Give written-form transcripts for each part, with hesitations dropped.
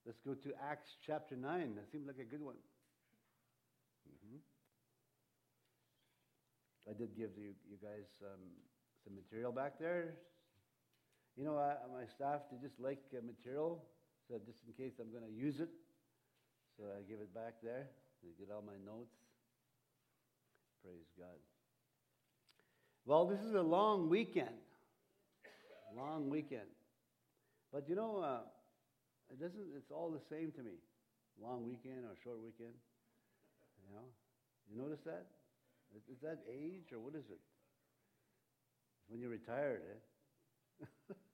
Let's go to Acts chapter 9. That seems like a good one. I did give you guys some material back there. You know, my staff, they just like material, so just in case I'm going to use it. So I give it back there. They get all my notes. Praise God. Well, this is a long weekend. Long weekend. But you know, it's all the same to me. Long weekend or short weekend. You know? You notice that? Is that age or what is it? When you're retired, eh?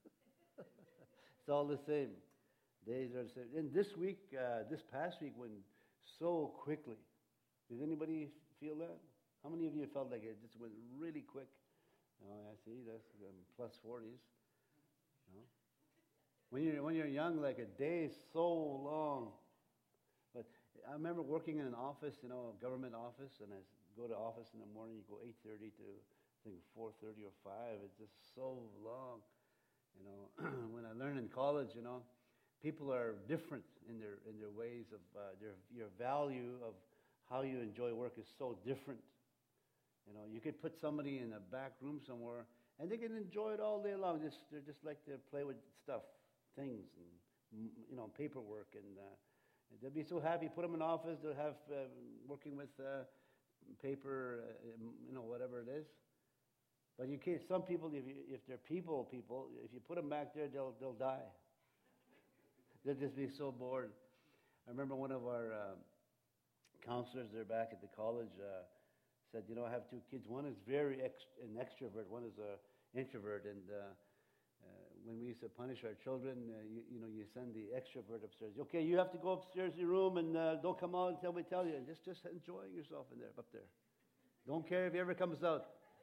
It's all the same. Days are the same. And this week, this past week went so quickly. Did anybody feel that? How many of you felt like it just went really quick? Oh, I see. That's plus 40s. You know? When you're young, like a day is so long. But I remember working in an office, you know, a government office, and I go to office in the morning. You go 8:30 to I think 4:30 or 5. It's just so long. You know, when I learned in college, you know, people are different in their ways of your value of how you enjoy work is so different. You know, you could put somebody in a back room somewhere, and they can enjoy it all day long. They're just like to play with stuff, things, and you know, paperwork, and they'll be so happy. Put them in office. They'll have working with paper, you know, whatever it is. But you can't. Some people, if they're people, if you put them back there, they'll die. They'll just be so bored. I remember one of our counselors there back at the college said, you know, I have two kids. One is an extrovert. One is an introvert. And when we used to punish our children, you know, you send the extrovert upstairs. Okay, you have to go upstairs to your room and don't come out until we tell you. And just enjoying yourself up there. Don't care if he ever comes out.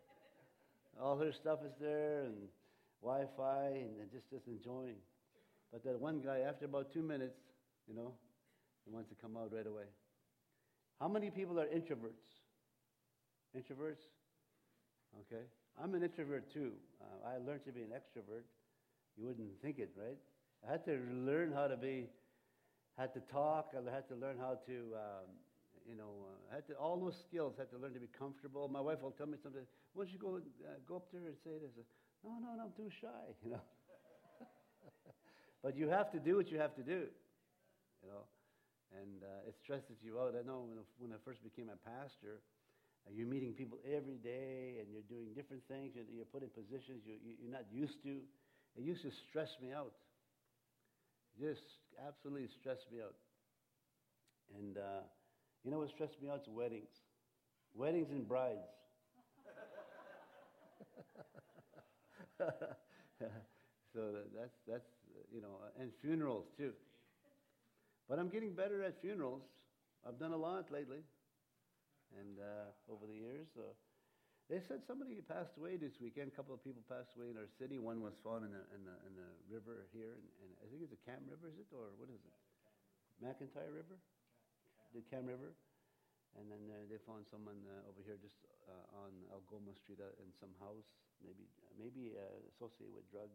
All her stuff is there and Wi-Fi and just enjoying. But that one guy, after about 2 minutes, you know, he wants to come out right away. How many people are introverts? Introverts? Okay. I'm an introvert too. I learned to be an extrovert. You wouldn't think it, right? I had to learn how to had to talk. I had to learn how to, all those skills. I had to learn to be comfortable. My wife will tell me sometimes, why don't you go up there and say this? No, I'm too shy, you know. But you have to do what you have to do, you know. And it stresses you out. I know when I first became a pastor, you're meeting people every day, and you're doing different things. You're put in positions you're not used to. It used to stress me out. Just absolutely stressed me out. And you know what stressed me out? It's weddings. Weddings and brides. So that's you know, and funerals too. But I'm getting better at funerals. I've done a lot lately, and over the years. They said somebody passed away this weekend. A couple of people passed away in our city. One was found in the river here, and I think it's the Cam River, is it, or what is it? McIntyre River, the Cam River, and then they found someone over here just on Algoma Street in some house, maybe associated with drug,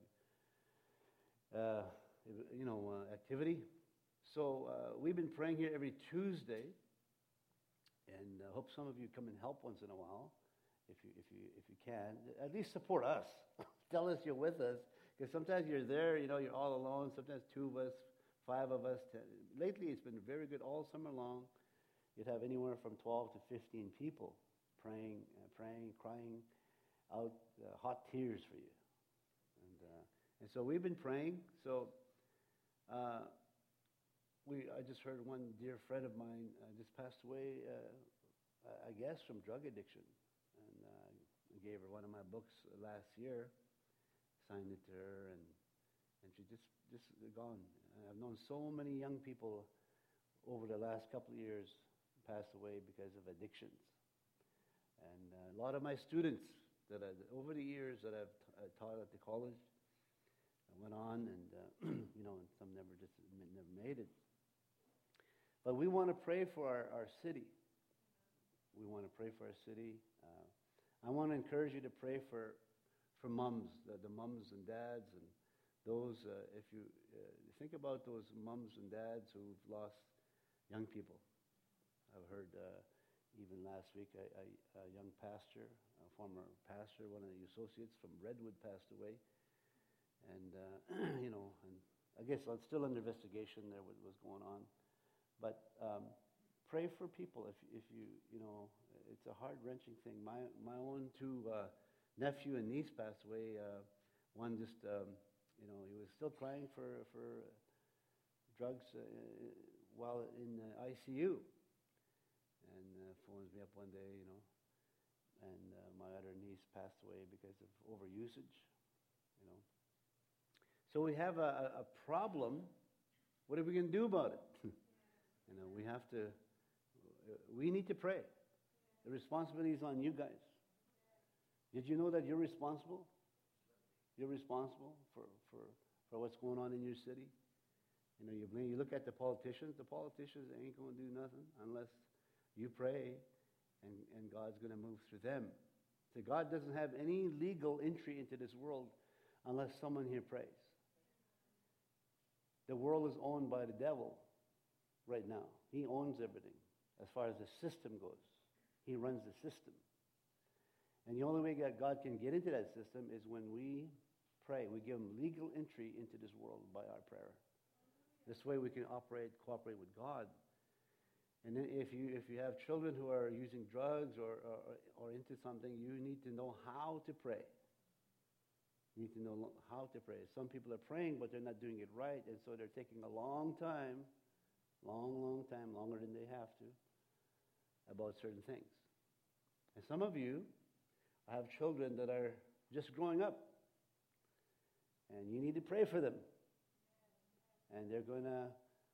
activity. So we've been praying here every Tuesday, and I hope some of you come and help once in a while, if you can. At least support us. Tell us you're with us, because sometimes you're there, you know, you're all alone. Sometimes 2 of us, 5 of us. Lately, it's been very good all summer long. You'd have anywhere from 12 to 15 people praying, crying out hot tears for you, and so we've been praying. So. I just heard one dear friend of mine just passed away, I guess, from drug addiction. And I gave her one of my books last year, signed it to her, and she just gone. I've known so many young people over the last couple of years pass away because of addictions. And a lot of my students over the years that I've taught at the college, I went on, and and some never made it. But we want to pray for our city. We want to pray for our city. I want to encourage you to pray for moms, the moms and dads, and those. If you think about those moms and dads who've lost young people. I've heard even last week a young pastor, a former pastor, one of the associates from Redwood passed away. And, and I guess it's still under investigation there what was going on. But pray for people if you, it's a heart-wrenching thing. My own two nephew and niece passed away. One just, he was still crying for drugs while in the ICU. And phones me up one day, and my other niece passed away because of overusage, So we have a problem. What are we going to do about it? We need to pray. The responsibility is on you guys. Did you know that you're responsible? You're responsible for what's going on in your city. You look at the politicians. The politicians ain't going to do nothing unless you pray, and God's going to move through them. So God doesn't have any legal entry into this world unless someone here prays. The world is owned by the devil right now. He owns everything as far as the system goes. He runs the system. And the only way that God can get into that system is when we pray. We give him legal entry into this world by our prayer. This way we can cooperate with God. And then if you have children who are using drugs or into something, you need to know how to pray. You need to know how to pray. Some people are praying, but they're not doing it right, and so they're taking a long time, long time, longer than they have to, about certain things. And some of you have children that are just growing up, and you need to pray for them. And they're going to,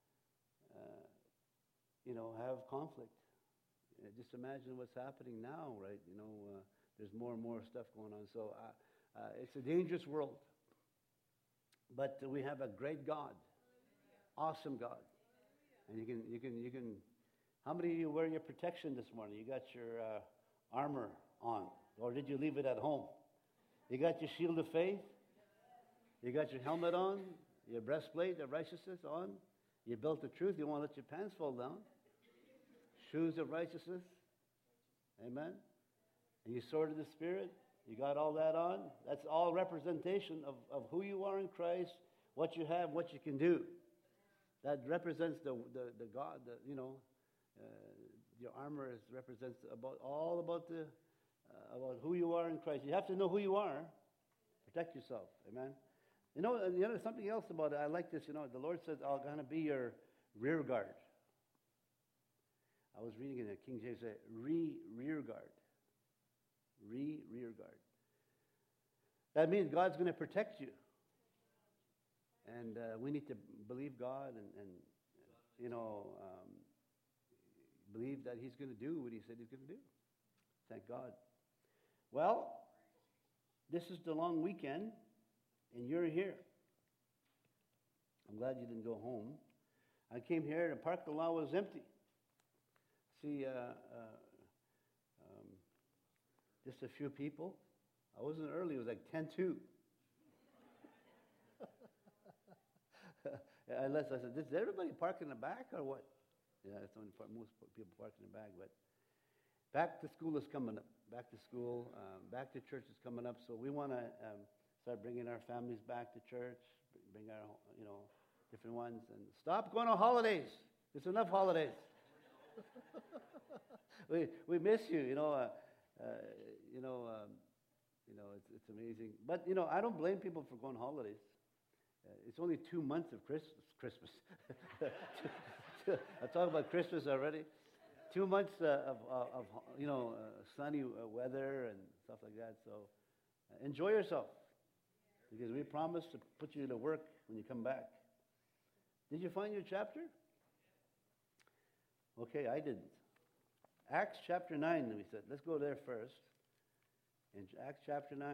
have conflict. Just imagine what's happening now, right? There's more and more stuff going on. So it's a dangerous world. But we have a great God, awesome God. And you can. How many of you wear your protection this morning? You got your armor on, or did you leave it at home? You got your shield of faith. You got your helmet on, your breastplate of righteousness on. You belt of truth. You won't let your pants fall down. Shoes of righteousness. Amen. And your sword of the Spirit. You got all that on. That's all representation of who you are in Christ, what you have, what you can do. That represents the God. Your armor represents about who you are in Christ. You have to know who you are. Protect yourself. Amen. Something else about it. I like this. The Lord says, "I'm going to be your rear guard." I was reading in the King James, rear guard. Rear guard. That means God's going to protect you. And we need to believe God and believe that he's going to do what he said he's going to do. Thank God. Well, this is the long weekend, and you're here. I'm glad you didn't go home. I came here, the parking lot was empty. See, just a few people. I wasn't early. It was like 10:02. Unless I said, "Does everybody park in the back or what?" Yeah, that's the only part. Most people park in the back. But back to school is coming up. Back to school, back to church is coming up. So we want to start bringing our families back to church. Bring our, different ones, and stop going on holidays. There's enough holidays. we miss you. It's amazing. But I don't blame people for going on holidays. It's only 2 months of Christmas. I talk about Christmas already. 2 months of sunny weather and stuff like that. So enjoy yourself, because we promise to put you to work when you come back. Did you find your chapter? Okay, I didn't. Acts chapter 9, we said. Let's go there first. In Acts chapter 9.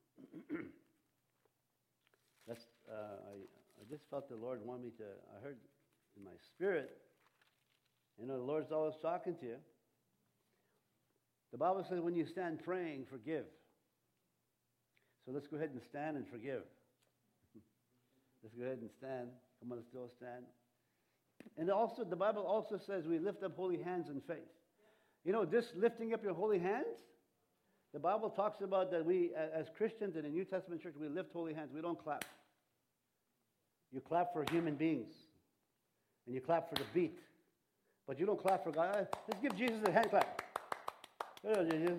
I just felt the Lord wanted me to, I heard in my spirit, the Lord's always talking to you. The Bible says when you stand praying, forgive. So let's go ahead and stand and forgive. Let's go ahead and stand. Come on, let's still stand. And also, the Bible also says we lift up holy hands in faith. You know, this lifting up your holy hands, the Bible talks about that we, as Christians in the New Testament church, we lift holy hands. We don't clap. You clap for human beings. And you clap for the beat. But you don't clap for God. Let's give Jesus a hand clap. You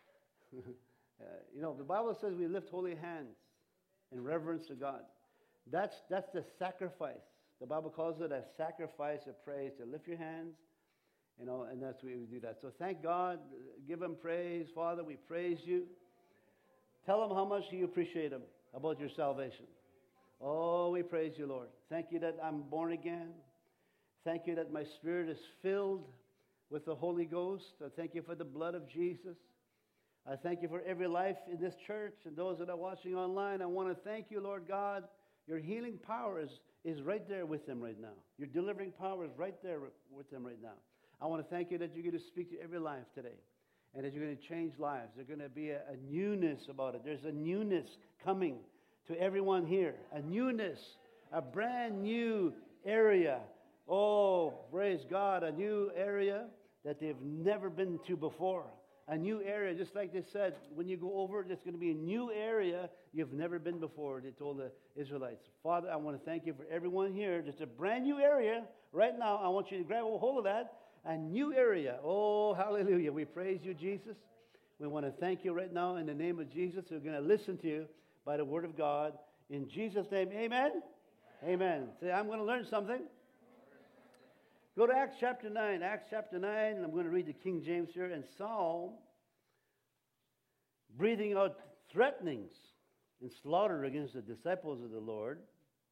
know, the Bible says we lift holy hands in reverence to God. That's the sacrifice. The Bible calls it a sacrifice of praise, to lift your hands, you know, and that's why we do that. So thank God. Give Him praise. Father, we praise You. Tell Him how much you appreciate Him, about your salvation. Oh, we praise You, Lord. Thank You that I'm born again. Thank You that my spirit is filled with the Holy Ghost. I thank You for the blood of Jesus. I thank You for every life in this church and those that are watching online. I want to thank You, Lord God. Your healing power is right there with them right now. Your delivering power is right there with them right now. I want to thank You that you're going to speak to every life today and that you're going to change lives. There's going to be a newness about it. There's a newness coming to everyone here. A newness, a brand new area. Oh, praise God, a new area that they've never been to before. A new area, just like they said, when you go over, there's going to be a new area you've never been before, they told the Israelites. Father, I want to thank You for everyone here. Just a brand new area right now. I want You to grab a hold of that. A new area. Oh, hallelujah. We praise You, Jesus. We want to thank You right now in the name of Jesus. We're going to listen to You by the word of God. In Jesus' name, amen? Amen. Say, I'm going to learn something. Go to Acts chapter 9. Acts chapter 9, and I'm going to read the King James here. And Saul, breathing out threatenings and slaughter against the disciples of the Lord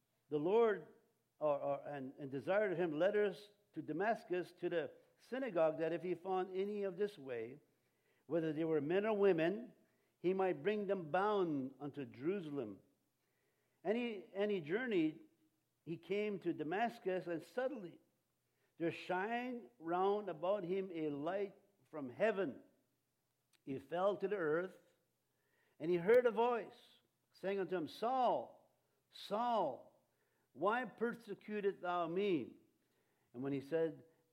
and desired of him letters to Damascus, to the synagogue, that if he found any of this way, whether they were men or women, he might bring them bound unto Jerusalem. And he journeyed, he came to Damascus, and suddenly there shined round about him a light from heaven. He fell to the earth, and he heard a voice saying unto him, Saul, Saul, why persecutest thou me? And when he said,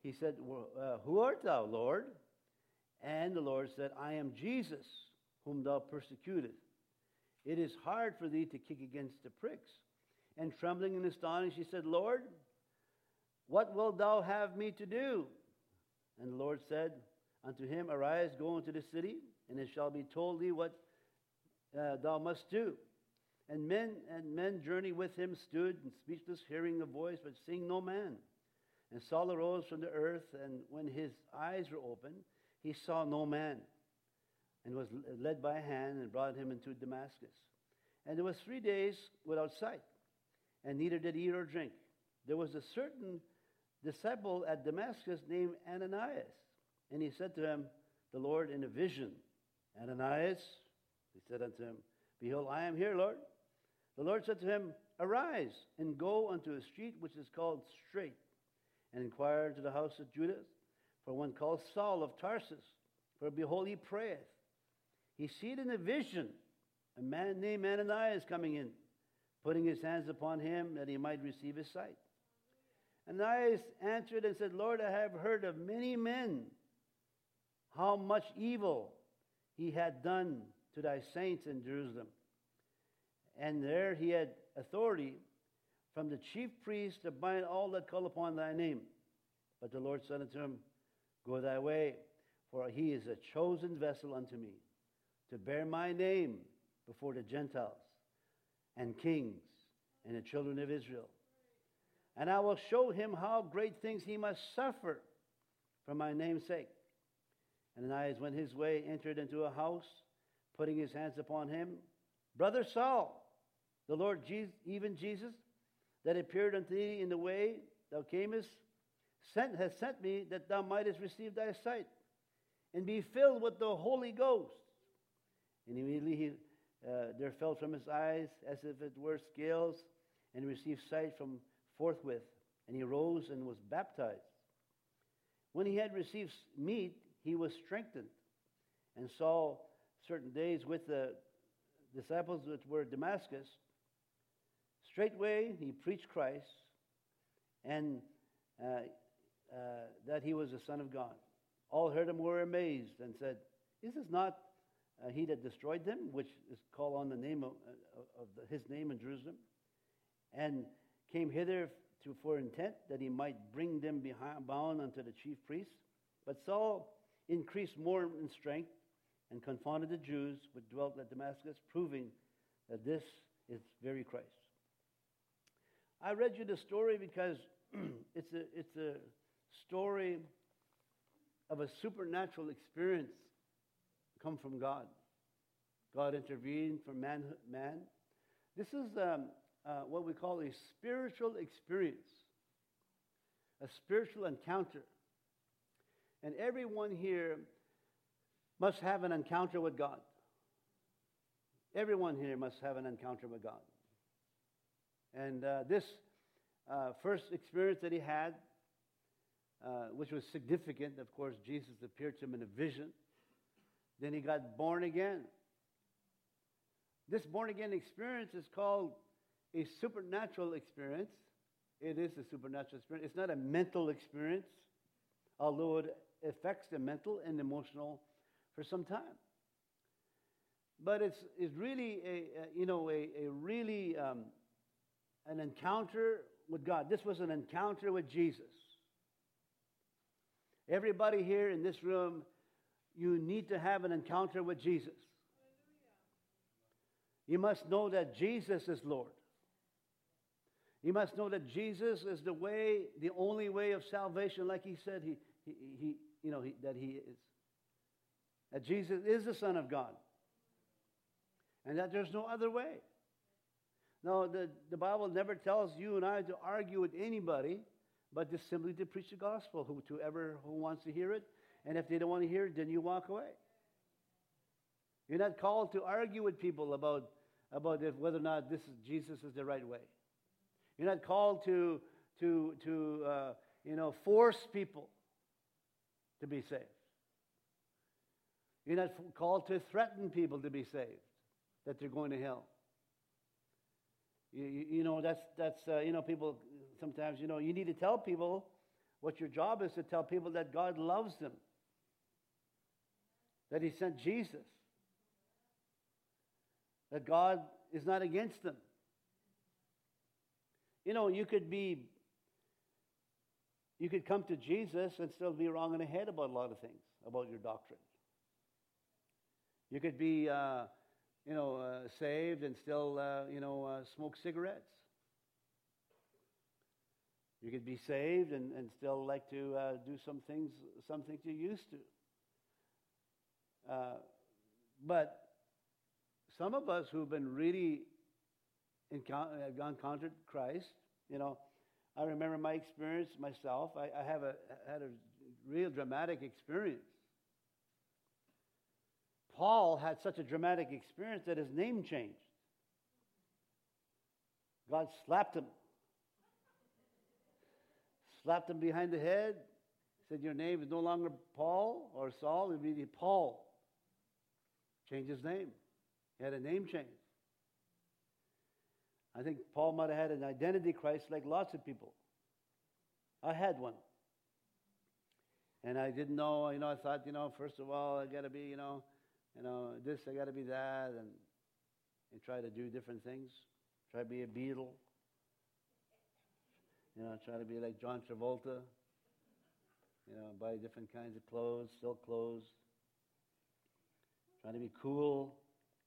who art thou, Lord? And the Lord said, I am Jesus, whom thou persecutest. It is hard for thee to kick against the pricks. And trembling and astonished, he said, Lord, what wilt thou have me to do? And the Lord said unto him, Arise, go into the city, and it shall be told thee what thou must do. And men journey with him stood, and speechless, hearing a voice, but seeing no man. And Saul arose from the earth, and when his eyes were opened, he saw no man, and was led by a hand, and brought him into Damascus. And there was 3 days without sight, and neither did he eat or drink. There was a certain disciple at Damascus named Ananias. And he said to him, the Lord in a vision, Ananias, he said unto him, Behold, I am here, Lord. The Lord said to him, Arise, and go unto a street which is called Straight, and inquire into the house of Judas, for one called Saul of Tarsus. For behold, he prayeth. He seeth in a vision a man named Ananias coming in, putting his hands upon him that he might receive his sight. Ananias answered and said, Lord, I have heard of many men how much evil he had done to thy saints in Jerusalem. And there he had authority from the chief priest to bind all that call upon thy name. But the Lord said unto him, Go thy way, for he is a chosen vessel unto me, to bear my name before the Gentiles and kings and the children of Israel. And I will show him how great things he must suffer for my name's sake. And Ananias went his way, entered into a house, putting his hands upon him. Brother Saul, the Lord even Jesus, that appeared unto thee in the way thou camest, has sent me that thou mightest receive thy sight, and be filled with the Holy Ghost. And immediately there fell from his eyes as if it were scales, and he received sight from forthwith. And he rose and was baptized. When he had received meat, he was strengthened, and saw certain days with the disciples which were at Damascus. Straightway he preached Christ, and that he was the Son of God. All heard him were amazed and said, "Is this not he that destroyed them, which is called on the name of his name in Jerusalem, and came hither for intent that he might bring them bound unto the chief priests?" But Saul increased more in strength and confounded the Jews which dwelt at Damascus, proving that this is very Christ. I read you the story because it's a story of a supernatural experience come from God. God intervened for man. This is what we call a spiritual experience, a spiritual encounter. And everyone here must have an encounter with God. Everyone here must have an encounter with God. And this first experience that he had, which was significant, of course, Jesus appeared to him in a vision. Then he got born again. This born again experience is called a supernatural experience. It is a supernatural experience. It's not a mental experience, although it affects the mental and emotional for some time. But it's really an encounter with God. This was an encounter with Jesus. Everybody here in this room, you need to have an encounter with Jesus. You must know that Jesus is Lord. You must know that Jesus is the way, the only way of salvation, like he said that he is. That Jesus is the Son of God. And that there's no other way. No, the Bible never tells you and I to argue with anybody, but just simply to preach the gospel to whoever who wants to hear it. And if they don't want to hear it, then you walk away. You're not called to argue with people about whether or not Jesus is the right way. You're not called to force people to be saved. You're not called to threaten people to be saved, that they're going to hell. People sometimes, you need to tell people what your job is, to tell people that God loves them, that he sent Jesus, that God is not against them. You could come to Jesus and still be wrong in the head about a lot of things, about your doctrine. You could be, saved and still, smoke cigarettes. You could be saved and still like to do some things you used to. But some of us who've been really encountered Christ, I remember my experience myself. I had a real dramatic experience. Paul had such a dramatic experience that his name changed. God slapped him behind the head, said, "Your name is no longer Paul or Saul, it will be Paul." Changed his name. He had a name change. I think Paul might have had an identity crisis like lots of people. I had one. And I didn't know, I thought, first of all, I got to be, this, I got to be that, and try to do different things. Try to be a Beatle. Try to be like John Travolta. Buy different kinds of clothes, silk clothes. Trying to be cool.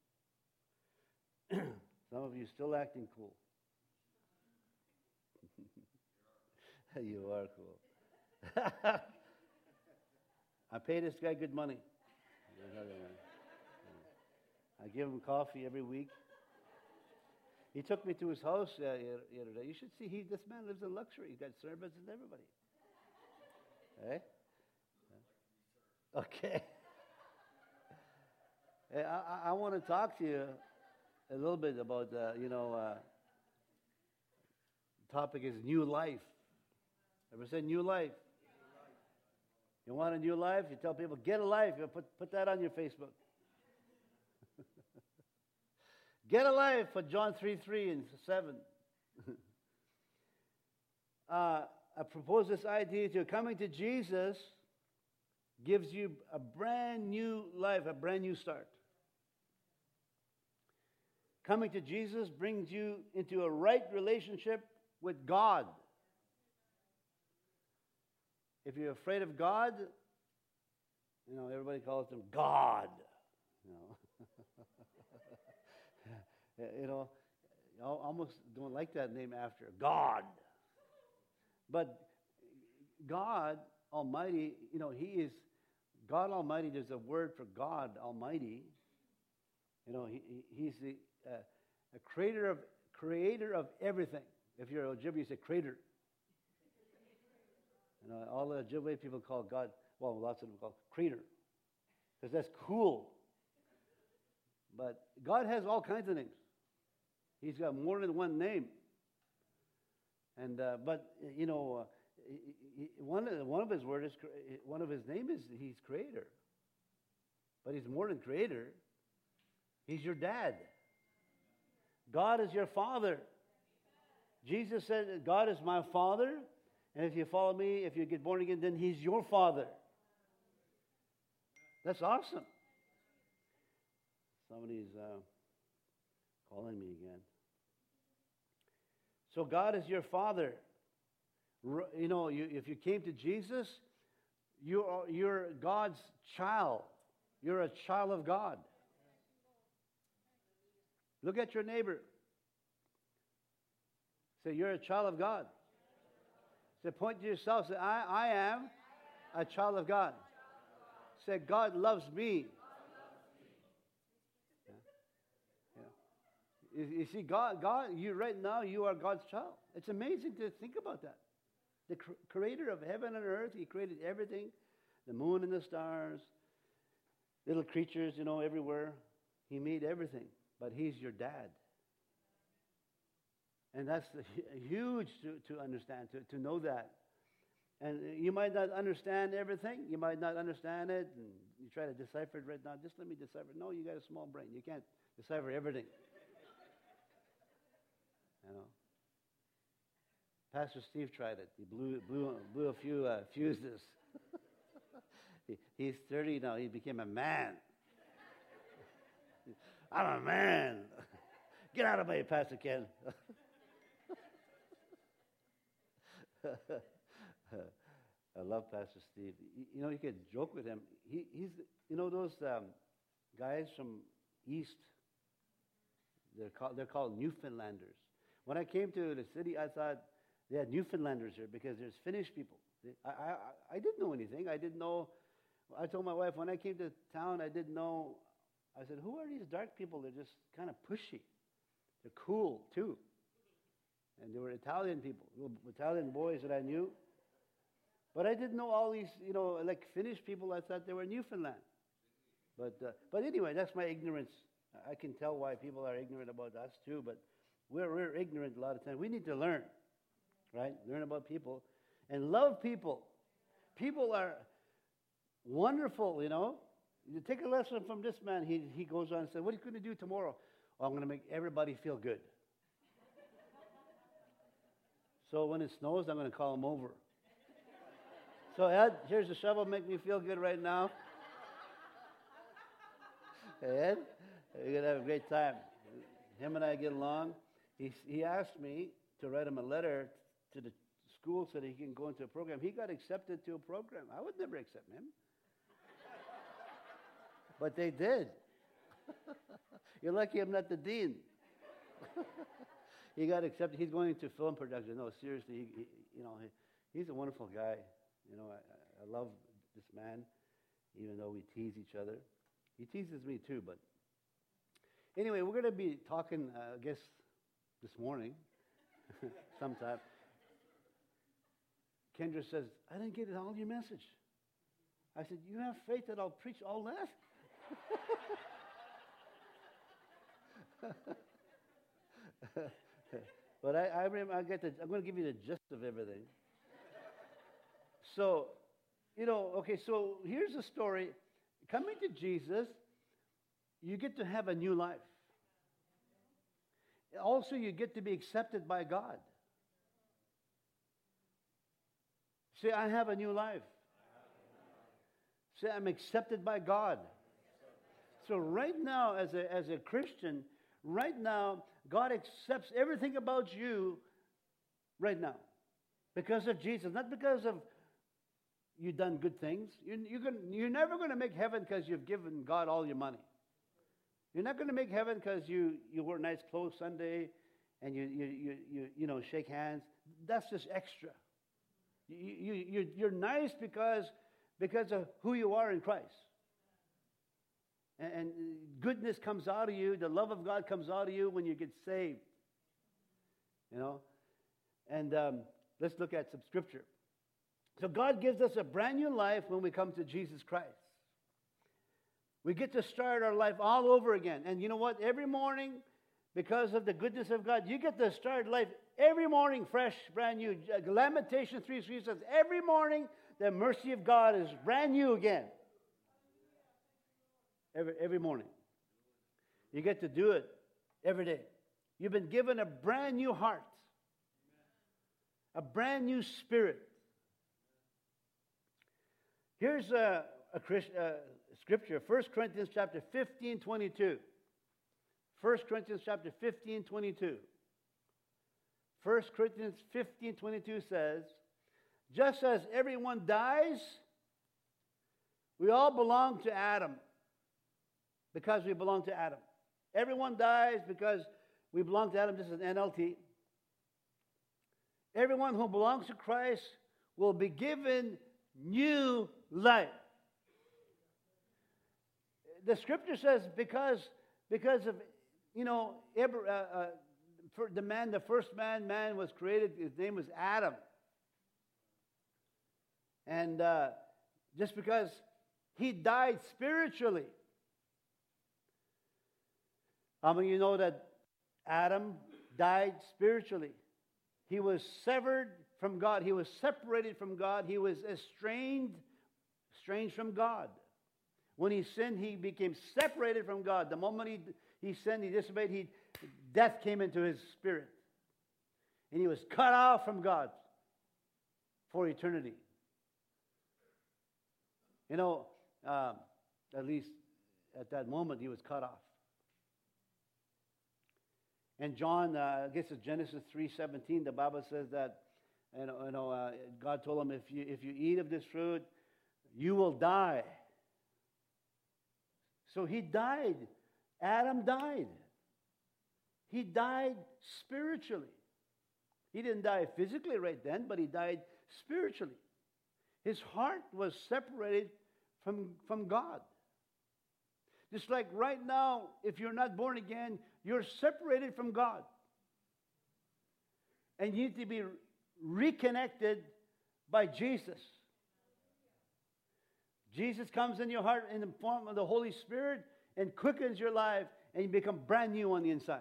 Some of you still acting cool. You are cool. I pay this guy good money. I give him coffee every week. He took me to his house the other day. You should see, this man lives in luxury. He's got servants and everybody. Okay. I want to talk to you a little bit about, the topic is new life. Ever said new life? You want a new life? You tell people, get a life. You put that on your Facebook. Get a life for John 3:3 and 7. I propose this idea to you. Coming to Jesus gives you a brand new life, a brand new start. Coming to Jesus brings you into a right relationship with God. If you're afraid of God, everybody calls him God. I almost don't like that name after God. But God Almighty, He is God Almighty. There's a word for God Almighty. He's the a creator of everything. If you're Ojibwe, you say creator. All the Ojibwe people call God, well, lots of them call creator, because that's cool. But God has all kinds of names. He's got more than one name. And one of his words is one of his name is He's creator. But He's more than creator. He's your dad. God is your father. Jesus said, God is my father, and if you follow me, if you get born again, then He's your father. That's awesome. Somebody's calling me again. So God is your father. If you came to Jesus, you're God's child. You're a child of God. Look at your neighbor. Say, you're a child of God. Say, point to yourself. Say, I am a child of God. Say, God loves me. You see, God, you right now, you are God's child. It's amazing to think about that. The creator of heaven and earth, He created everything, the moon and the stars, little creatures, everywhere. He made everything, but He's your dad. And that's huge to understand, to know that. And you might not understand everything. You might not understand it, and you try to decipher it right now. Just let me decipher it. No, you got a small brain. You can't decipher everything. Pastor Steve tried it. He blew a few fuses. He's 30 now. He became a man. I'm a man. Get out of my way, Pastor Ken. I love Pastor Steve. You could joke with him. He's those guys from East. They're called Newfoundlanders. When I came to the city, I thought they had Newfoundlanders here because there's Finnish people. I didn't know anything. I didn't know. I told my wife when I came to town, I didn't know. I said, who are these dark people? They're just kind of pushy. They're cool, too. And they were Italian people, little Italian boys that I knew. But I didn't know all these, like Finnish people. I thought they were Newfoundland. But anyway, that's my ignorance. I can tell why people are ignorant about us, too. But we're ignorant a lot of times. We need to learn, right? Learn about people and love people. People are wonderful, You take a lesson from this man. He goes on and says, what are you going to do tomorrow? Oh, I'm going to make everybody feel good. So when it snows, I'm going to call him over. So Ed, here's the shovel. Make me feel good right now. Hey, Ed, you're going to have a great time. Him and I get along. He asked me to write him a letter to the school so that he can go into a program. He got accepted to a program. I would never accept him. But they did. You're lucky I'm not the dean. He got accepted. He's going into film production. No, seriously, he's a wonderful guy. I love this man, even though we tease each other. He teases me too, but anyway, we're going to be talking, I guess, this morning, sometime. Kendra says, I didn't get all your message. I said, you have faith that I'll preach all that? But I'm going to give you the gist of everything. So, so here's the story. Coming to Jesus, you get to have a new life. Also, you get to be accepted by God. Say, I have a new life. Say, I'm accepted by God. So right now, as a Christian, right now, God accepts everything about you right now. Because of Jesus, not because of you've done good things. You're never going to make heaven because you've given God all your money. You're not going to make heaven because you wear nice clothes Sunday and you shake hands. That's just extra. You're nice because of who you are in Christ. And goodness comes out of you. The love of God comes out of you when you get saved. You know? And let's look at some scripture. So God gives us a brand new life when we come to Jesus Christ. We get to start our life all over again. And you know what? Every morning, because of the goodness of God, you get to start life every morning fresh, brand new. Lamentations 3:3 says, every morning the mercy of God is brand new again. Every morning. You get to do it every day. You've been given a brand new heart. A brand new spirit. Here's a scripture, 1 Corinthians chapter 15, 22. 1 Corinthians chapter 15, 22. 1 Corinthians 15, 22 says, just as everyone dies, we all belong to Adam because we belong to Adam. Everyone dies because we belong to Adam. This is an NLT. Everyone who belongs to Christ will be given new life. The scripture says because of, for the first man was created, his name was Adam. And just because he died spiritually. How many of you know that Adam died spiritually? He was severed from God. He was separated from God. He was estranged from God. When he sinned, he became separated from God. The moment he sinned, he disobeyed, death came into his spirit. And he was cut off from God for eternity. At least at that moment, he was cut off. And John, I guess it's Genesis 3:17, the Bible says that, God told him, if you eat of this fruit, you will die. So he died. Adam died. He died spiritually. He didn't die physically right then, but he died spiritually. His heart was separated from God. Just like right now, if you're not born again, you're separated from God. And you need to be reconnected by Jesus. Jesus comes in your heart in the form of the Holy Spirit and quickens your life, and you become brand new on the inside.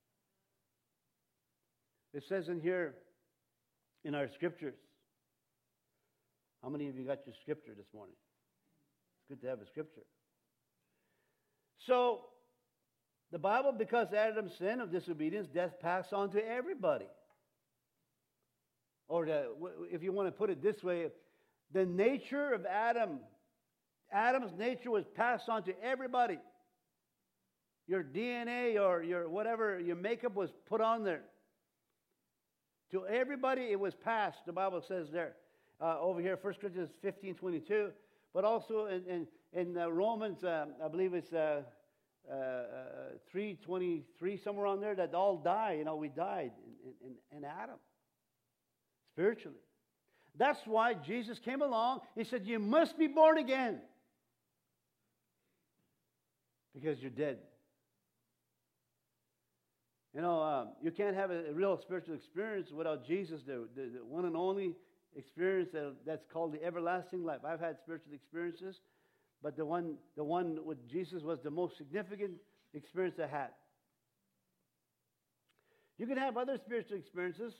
It says in here, in our scriptures. How many of you got your scripture this morning? It's good to have a scripture. So, the Bible, because Adam's sin of disobedience, death passed on to everybody. Or if you want to put it this way, the nature of Adam's nature was passed on to everybody. Your DNA or your whatever, your makeup was put on there. To everybody it was passed, the Bible says there. Over here, 1 Corinthians 15:22. But also in Romans, I believe it's 3:23, somewhere on there, that all die. We died in Adam. Spiritually. That's why Jesus came along. He said, you must be born again. Because you're dead. You can't have a real spiritual experience without Jesus, the one and only experience that's called the everlasting life. I've had spiritual experiences, but the one with Jesus was the most significant experience I had. You can have other spiritual experiences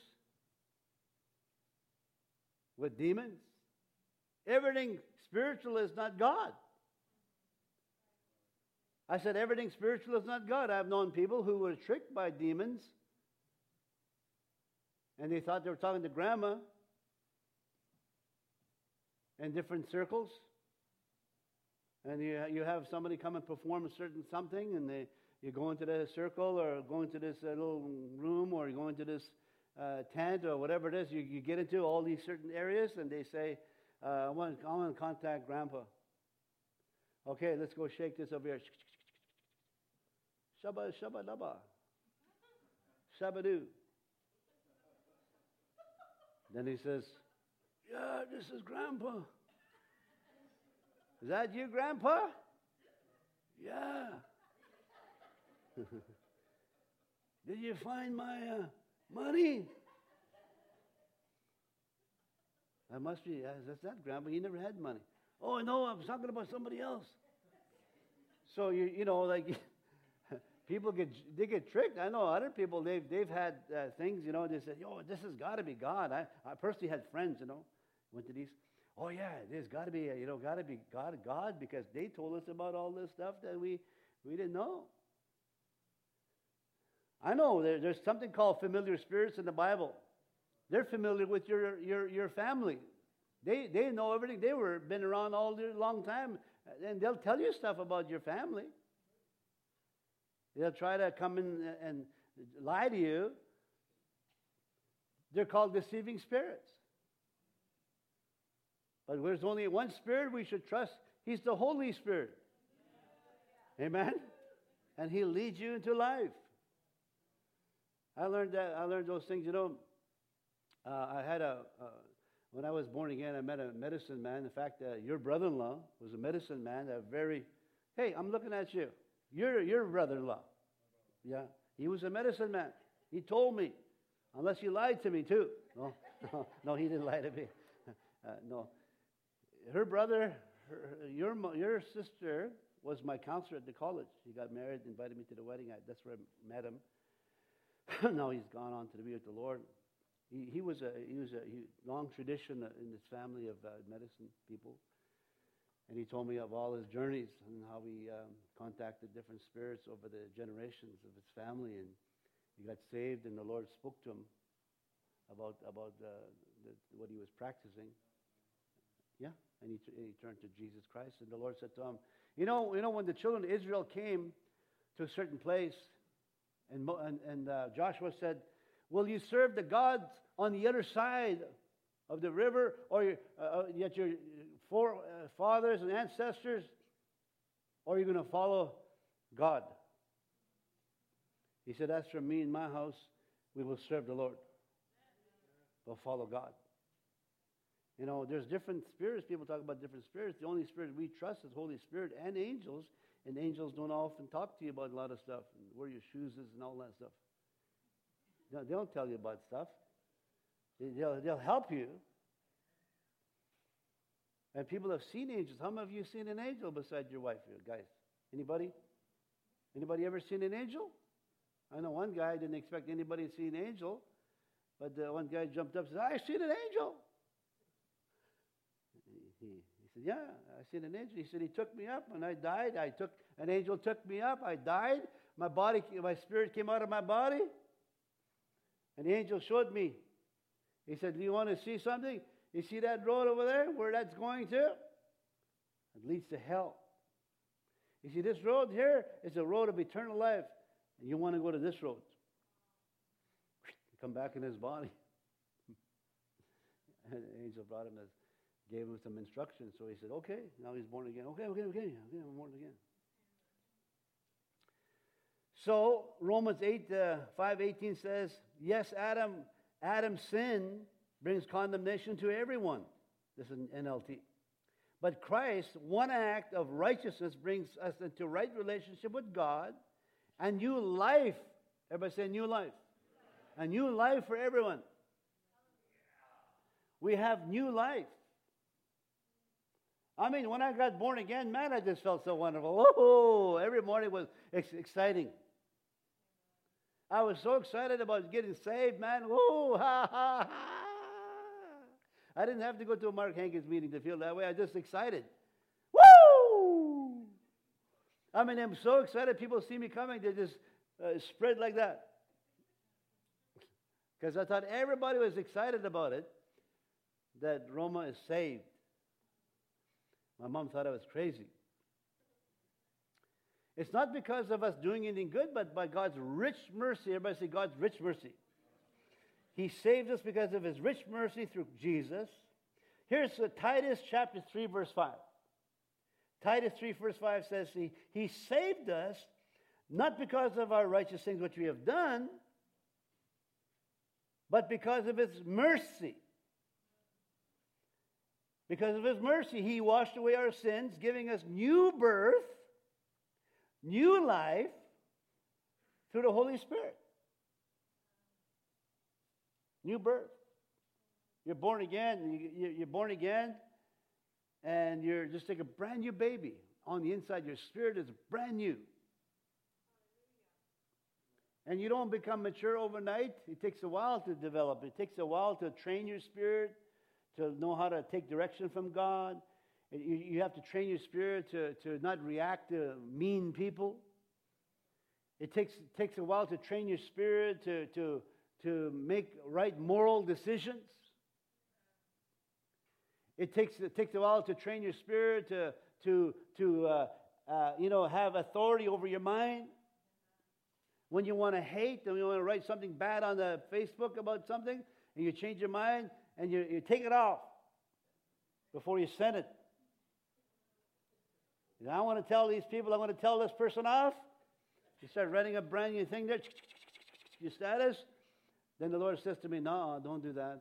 with demons. Everything spiritual is not God. I said everything spiritual is not God. I've known people who were tricked by demons, and they thought they were talking to grandma. in different circles. And you have somebody come and perform a certain something, and you go into the circle or go into this little room or you go into this tent or whatever it is. You get into all these certain areas, and they say, I want to contact Grandpa. Okay, let's go shake this over here. Shabba, shabba, dabba. Shabba-doo. Then he says, yeah, this is Grandpa. Is that you, Grandpa? Yeah. Did you find my money? That must be, that's not Grandpa. He never had money. Oh, no, I was talking about somebody else. So, you know, like, people they get tricked. I know other people, they've had things, you know, they said, yo, this has got to be God. I personally had friends, you know, went to these. Oh, yeah, there's got to be, got to be God, because they told us about all this stuff that we didn't know. I know there's something called familiar spirits in the Bible. They're familiar with your family. They know everything. Been around all their long time, and they'll tell you stuff about your family. They'll try to come in and lie to you. They're called deceiving spirits. But there's only one Spirit we should trust. He's the Holy Spirit. Amen? And He'll lead you into life. I learned those things, you know. When I was born again, I met a medicine man. In fact, your brother-in-law was a medicine man. Hey, I'm looking at you. You're your brother-in-law. Yeah, he was a medicine man. He told me, unless he lied to me too. No, he didn't lie to me. No. Her brother, your sister was my counselor at the college. He got married, invited me to the wedding. That's where I met him. Now he's gone on to be with the Lord. He was a long tradition in his family of medicine people. And he told me of all his journeys and how he contacted different spirits over the generations of his family. And he got saved, and the Lord spoke to him about what he was practicing. Yeah, and he turned to Jesus Christ, and the Lord said to him, you know, when the children of Israel came to a certain place, and Joshua said, will you serve the gods on the other side of the river, or yet your fathers and ancestors, or are you going to follow God? He said, as for me and my house, we will serve the Lord. We'll follow God. You know, there's different spirits. People talk about different spirits. The only spirit we trust is Holy Spirit and angels. And angels don't often talk to you about a lot of stuff, and where your shoes is and all that stuff. They don't tell you about stuff. They'll help you. And people have seen angels. How many of you have seen an angel besides your wife here, guys? Anybody? Anybody ever seen an angel? I know one guy didn't expect anybody to see an angel, but one guy jumped up and said, I've seen an angel. He said, yeah, I've seen an angel. He said, he took me up when I died. An angel took me up. I died. My spirit came out of my body. And the angel showed me. He said, do you want to see something? You see that road over there, where that's going to? It leads to hell. You see, this road here is a road of eternal life. And you want to go to this road. Come back in his body. And the angel brought him, gave him some instructions. So he said, okay, now he's born again. Okay, I'm born again. So Romans 5:18 says, yes, Adam's sin brings condemnation to everyone. This is an NLT. But Christ's one act of righteousness brings us into right relationship with God and new life. Everybody say new life. A new life for everyone. We have new life. I mean, when I got born again, man, I just felt so wonderful. Oh, every morning was exciting. I was so excited about getting saved, man. Woo, ha, ha, ha. I didn't have to go to a Mark Hankins meeting to feel that way. I was just excited. Woo! I mean, I'm so excited. People see me coming. They just spread like that. Because I thought everybody was excited about it, that Roma is saved. My mom thought I was crazy. It's not because of us doing anything good, but by God's rich mercy. Everybody say God's rich mercy. He saved us because of His rich mercy through Jesus. Here's Titus chapter 3, verse 5. Titus 3, verse 5 says, He saved us not because of our righteous things which we have done, but because of His mercy. Because of His mercy, He washed away our sins, giving us new birth, new life through the Holy Spirit. New birth. You're born again. You're born again, and you're just like a brand new baby. On the inside, your spirit is brand new. And you don't become mature overnight. It takes a while to develop. It takes a while to train your spirit, to know how to take direction from God. You have to train your spirit to not react to mean people. It takes a while to train your spirit to make right moral decisions. It takes a while to train your spirit to have authority over your mind. When you want to hate, and you want to write something bad on the Facebook about something, and you change your mind, and you take it off before you send it. And I want to tell these people, I want to tell this person off. You start writing a brand new thing there, your status. Then the Lord says to me, no, don't do that.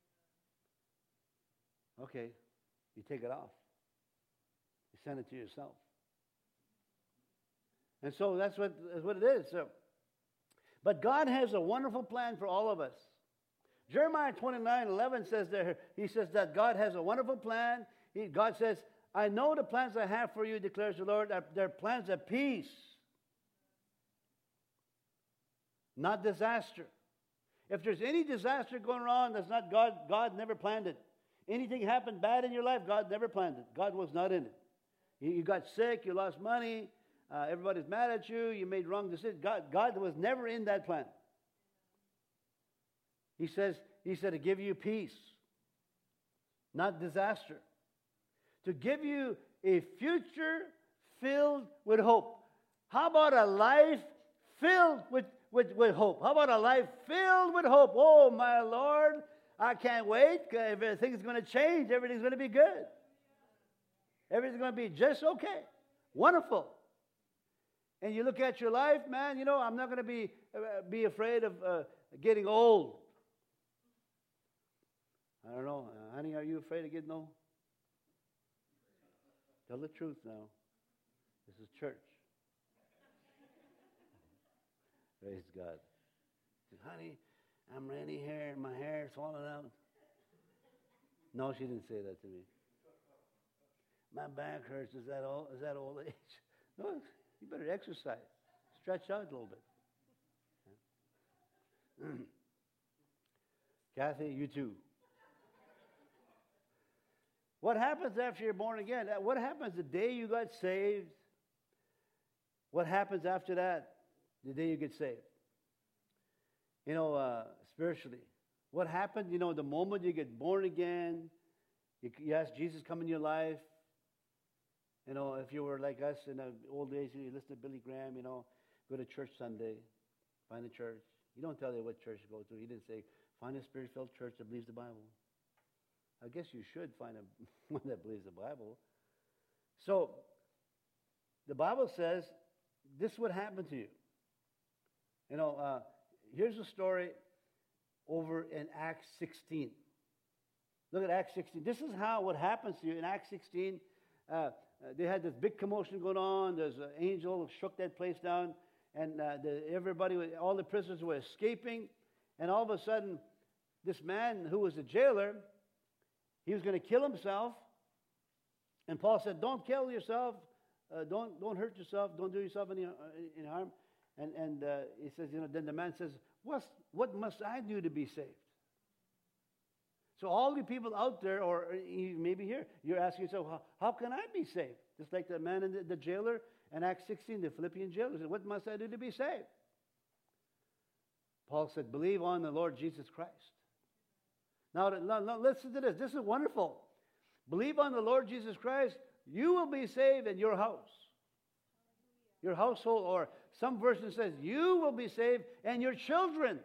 Okay, you take it off. You send it to yourself. And so that's what it is. So, but God has a wonderful plan for all of us. Jeremiah 29:11 says there, He says that God has a wonderful plan. God says, I know the plans I have for you, declares the Lord. They're plans of peace, not disaster. If there's any disaster going on, that's not God. God never planned it. Anything happened bad in your life, God never planned it. God was not in it. You got sick, you lost money, everybody's mad at you, you made wrong decisions. God was never in that plan. He said to give you peace, not disaster. To give you a future filled with hope. How about a life filled with hope? How about a life filled with hope? Oh, my Lord, I can't wait. Everything's going to change. Everything's going to be good. Everything's going to be just okay. Wonderful. And you look at your life, man, I'm not going to be afraid of getting old. I don't know. Honey, are you afraid of getting old? Tell the truth now. This is church. Praise God. Honey, I'm ready here, and my hair's falling out. No, she didn't say that to me. My back hurts. Is that old age? No, you better exercise. Stretch out a little bit. Kathy, you too. What happens after you're born again? What happens the day you got saved? What happens after that, the day you get saved? Spiritually. What happened, the moment you get born again, you ask Jesus come in your life. If you were like us in the old days, you listen to Billy Graham, go to church Sunday, find a church. He don't tell you what church to go to. He didn't say, find a spirit-filled church that believes the Bible. I guess you should find one that believes the Bible. So, the Bible says this would happen to you. Here's a story over in Acts 16. Look at Acts 16. This is what happens to you in Acts 16. They had this big commotion going on. There's an angel who shook that place down, and all the prisoners were escaping. And all of a sudden, this man who was a jailer, he was going to kill himself. And Paul said, don't kill yourself. Don't hurt yourself. Don't do yourself any harm. And he says, then the man says, what must I do to be saved? So all the people out there, or maybe here, you're asking yourself, how can I be saved? Just like the man and the jailer in Acts 16, the Philippian jailer said, what must I do to be saved? Paul said, believe on the Lord Jesus Christ. Now listen to this. This is wonderful. Believe on the Lord Jesus Christ. you will be saved in your house, your household, or some version says you will be saved and your children.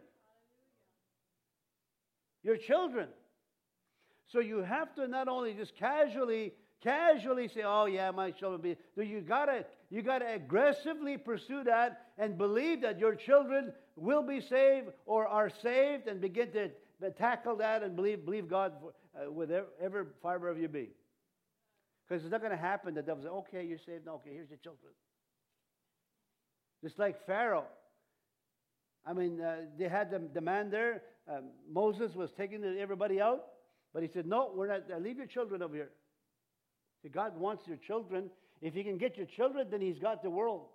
Your children. So you have to not only just casually say, "Oh yeah, my children will be." No, you gotta aggressively pursue that and believe that your children will be saved or are saved, and begin to tackle that and believe God with every fiber of your being. Because it's not going to happen. The devil says, "Okay, you're saved. No, okay, here's your children." Just like Pharaoh. I mean, they had the man there. Moses was taking everybody out, but he said, "No, we're not. Leave your children over here." See, God wants your children. If He can get your children, then He's got the world.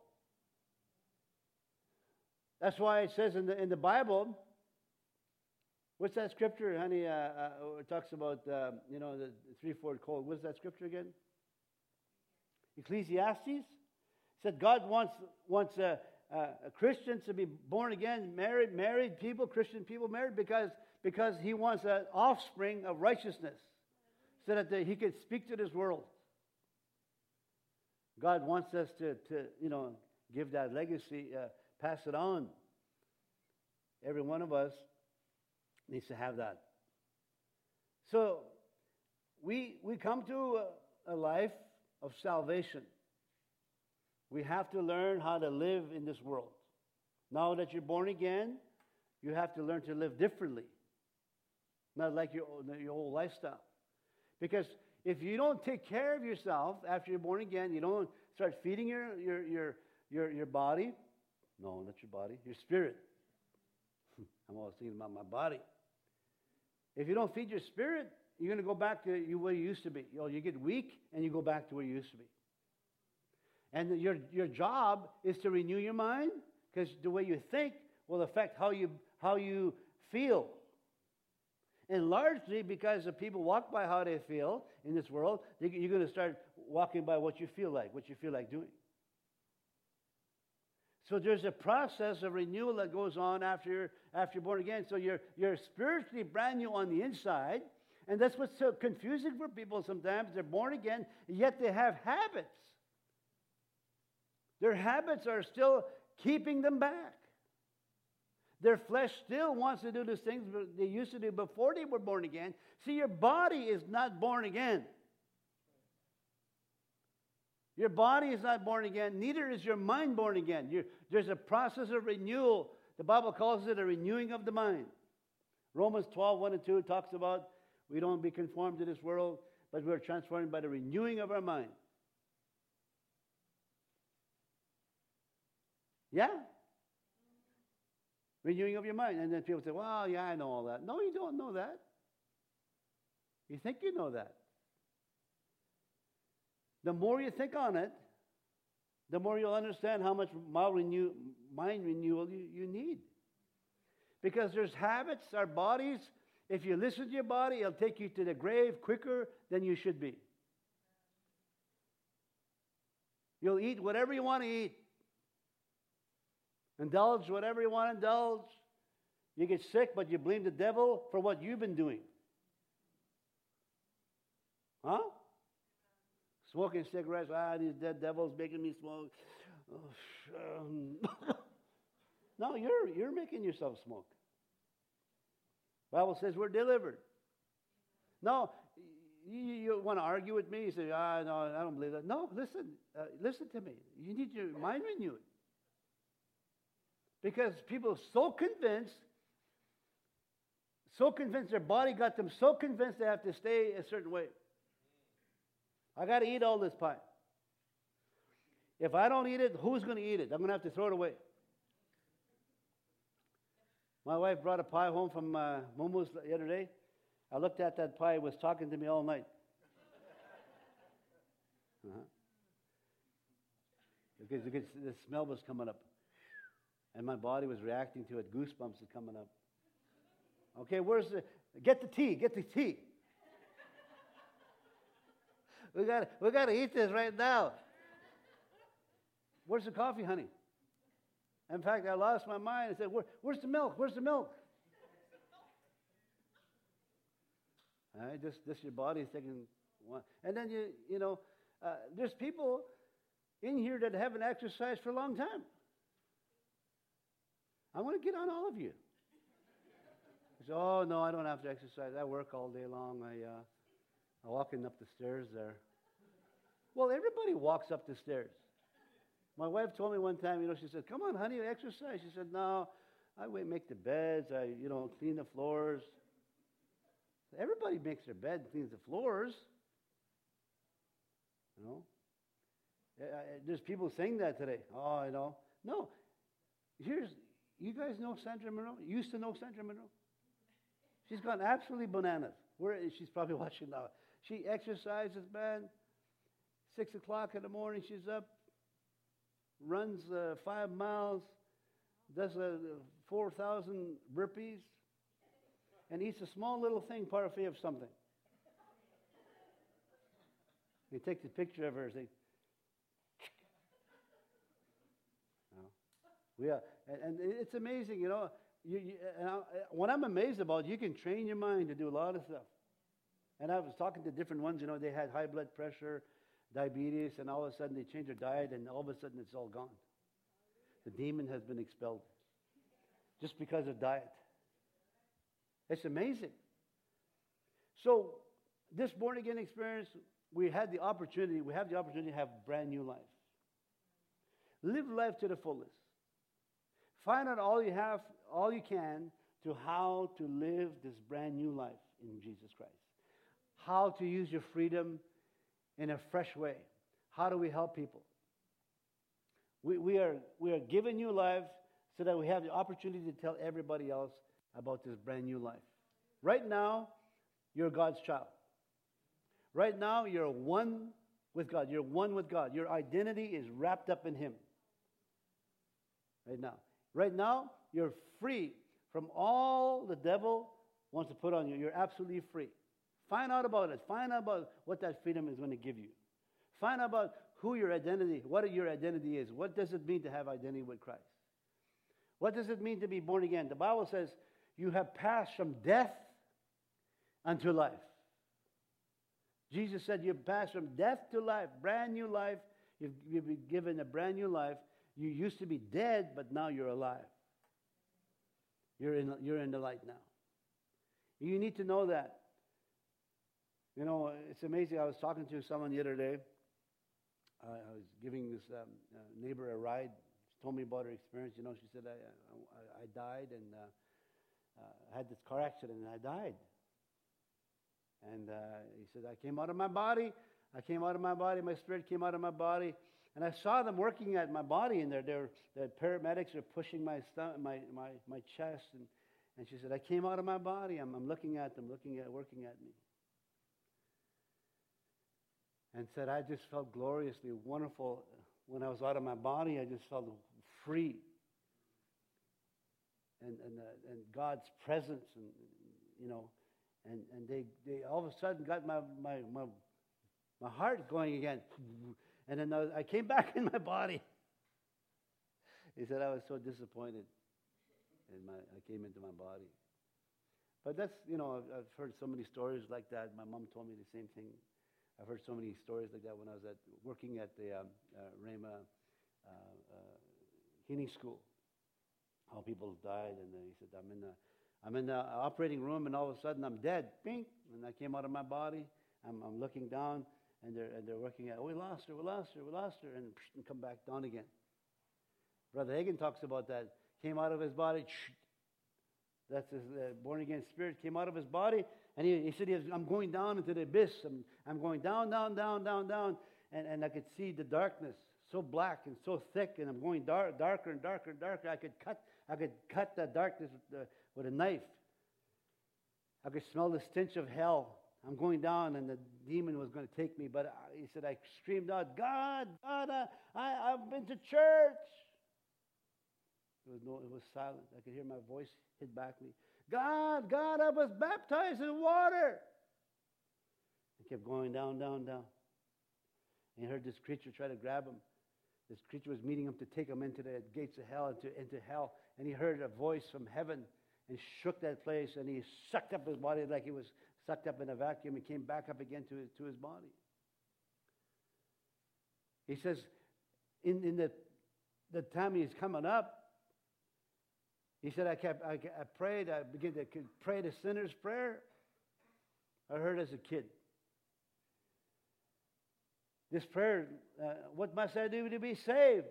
That's why it says in the Bible. What's that scripture, honey? It talks about the threefold code. What's that scripture again? Ecclesiastes said God wants Christians to be born again, married people, Christian people married, because He wants an offspring of righteousness, so that He could speak to this world. God wants us to give that legacy, pass it on. Every one of us needs to have that. So we come to a life of salvation. We have to learn how to live in this world. Now that you're born again, you have to learn to live differently. Not like your old lifestyle. Because if you don't take care of yourself after you're born again, you don't start feeding your body. No, not your body, your spirit. I'm always thinking about my body. If you don't feed your spirit, you're going to go back to where you used to be. You get weak and you go back to where you used to be. And your job is to renew your mind, because the way you think will affect how you feel. And largely because if people walk by how they feel in this world, you're going to start walking by what you feel like doing. So there's a process of renewal that goes on after you're born again. So you're spiritually brand new on the inside, and that's what's so confusing for people sometimes. They're born again, yet they have habits. Their habits are still keeping them back. Their flesh still wants to do those things they used to do before they were born again. See, your body is not born again. Your body is not born again. Neither is your mind born again. There's a process of renewal. The Bible calls it a renewing of the mind. Romans 12:1-2 talks about we don't be conformed to this world, but we're transformed by the renewing of our mind. Yeah? Renewing of your mind. And then people say, "Well, yeah, I know all that." No, you don't know that. You think you know that. The more you think on it, the more you'll understand how much mind renewal you need. Because there's habits, our bodies, if you listen to your body, it'll take you to the grave quicker than you should be. You'll eat whatever you want to eat. Indulge whatever you want to indulge. You get sick, but you blame the devil for what you've been doing. Huh? Smoking cigarettes. These dead devils making me smoke. No, you're making yourself smoke. The Bible says we're delivered. No, you want to argue with me? You say, no, I don't believe that. No, listen to me. You need your mind renewed. Because people are so convinced, their body got them so convinced they have to stay a certain way. I got to eat all this pie. If I don't eat it, who's going to eat it? I'm going to have to throw it away. My wife brought a pie home from Mumu's the other day. I looked at that pie. It was talking to me all night. Because the smell was coming up. And my body was reacting to it. Goosebumps are coming up. Okay, get the tea. We got to eat this right now. Where's the coffee, honey? In fact, I lost my mind. I said, where's the milk? Where's the milk? All right, just your body is taking one. And then, There's people in here that haven't exercised for a long time. I want to get on all of you. Say, oh, no, I don't have to exercise. I work all day long. I'm walking up the stairs there. Well, everybody walks up the stairs. My wife told me one time, she said, come on, honey, exercise. She said, no, I make the beds. I, clean the floors. Everybody makes their bed and cleans the floors. There's people saying that today. Oh, No. You guys know Sandra Monroe? You used to know Sandra Monroe? She's gone absolutely bananas. She's probably watching now. She exercises, man. 6 o'clock in the morning, she's up, runs 5 miles, does 4,000 burpees, and eats a small little thing, parfait of something. You take the picture of her and say, and it's amazing, what I'm amazed about, you can train your mind to do a lot of stuff. And I was talking to different ones, they had high blood pressure, diabetes, and all of a sudden they change their diet, and all of a sudden it's all gone. The demon has been expelled just because of diet. It's amazing. So this born-again experience, we have the opportunity to have brand new life. Live life to the fullest. Find out all you can to how to live this brand new life in Jesus Christ. How to use your freedom in a fresh way. How do we help people? We are given new life so that we have the opportunity to tell everybody else about this brand new life. Right now, you're God's child. Right now, you're one with God. You're one with God. Your identity is wrapped up in Him. Right now. Right now, you're free from all the devil wants to put on you. You're absolutely free. Find out about it. Find out about what that freedom is going to give you. Find out about what your identity is. What does it mean to have identity with Christ? What does it mean to be born again? The Bible says you have passed from death unto life. Jesus said you've passed from death to life, brand new life. You've been given a brand new life. You used to be dead, but now you're alive. You're in the light now. You need to know that. It's amazing. I was talking to someone the other day. I was giving this neighbor a ride. She told me about her experience. She said, I died and I had this car accident and I died. And he said, I came out of my body. My spirit came out of my body. And I saw them working at my body, and the paramedics are pushing my stomach, my chest. And she said, I came out of my body. I'm looking at them, working at me. And said, I just felt gloriously wonderful. When I was out of my body, I just felt free. And God's presence, and they all of a sudden got my heart going again. And then I came back in my body. He said, I was so disappointed. And I came into my body. But that's, I've heard so many stories like that. My mom told me the same thing. I've heard so many stories like that when I was working at the Rhema healing school. How people died. And he said, I'm in the operating room, and all of a sudden I'm dead. Bing! And I came out of my body. I'm looking down. And they're working at, we lost her, and come back down again. Brother Hagin talks about that. Came out of his body. That's his born-again spirit. Came out of his body, and he said, I'm going down into the abyss. I'm going down. And I could see the darkness, so black and so thick, and I'm going darker and darker and darker. I could cut that darkness with a knife. I could smell the stench of hell. I'm going down, and the demon was going to take me. But he said, I screamed out, God, I've been to church. It was silent. I could hear my voice hit back me. God, I was baptized in water. He kept going down. And he heard this creature try to grab him. This creature was meeting him to take him into the gates of hell, into hell. And he heard a voice from heaven and shook that place, and he sucked up his body like he was sucked up in a vacuum and came back up again to his body. He says, in the time he's coming up, he said, I prayed, I began to pray the sinner's prayer I heard as a kid. This prayer, what must I do to be saved?